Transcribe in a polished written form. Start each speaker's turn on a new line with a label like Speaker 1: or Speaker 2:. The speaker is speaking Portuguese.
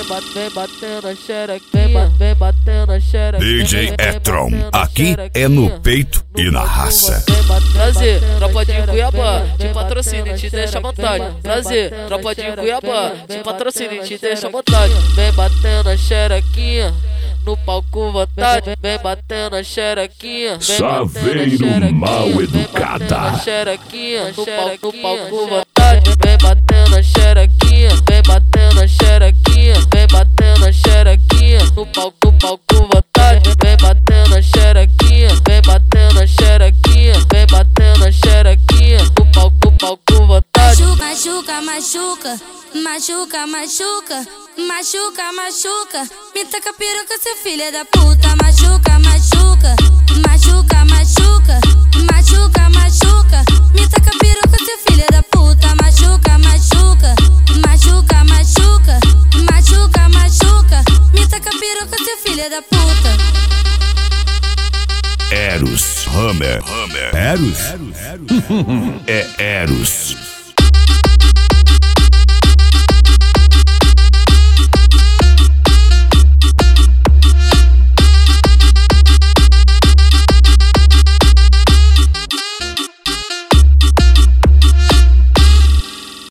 Speaker 1: vem batendo a xerequinha, vem batendo a xerequinha.
Speaker 2: DJ Etron, aqui é no peito e na raça.
Speaker 1: Prazer, tropa de Cuiabá, te patrocínio, te deixa à vontade. Prazer, tropa de Cuiabá, te patrocínio, te deixa à vontade. Vem batendo a xerequinha no palco vontade, vem batendo a xerequinha.
Speaker 2: Saveiro mal educada.
Speaker 1: Xerequinha no palco vontade, vem batendo a xerequinha, vem batendo a xerequinha, vem batendo a xerequinha no palco vontade, vem batendo a xerequinha, vem batendo a xerequinha, vem batendo a xerequinha no palco vontade.
Speaker 3: Machuca, machuca, machuca, machuca, machuca, machuca. Me taca piroca, seu filho da puta. Machuca, machuca, machuca, machuca, machuca, machuca. Me taca piroca, seu filho da puta. Machuca, machuca, machuca, machuca, machuca, machuca. Me taca piroca, seu filho da puta.
Speaker 2: Eros, Hammer, Eros? É Eros.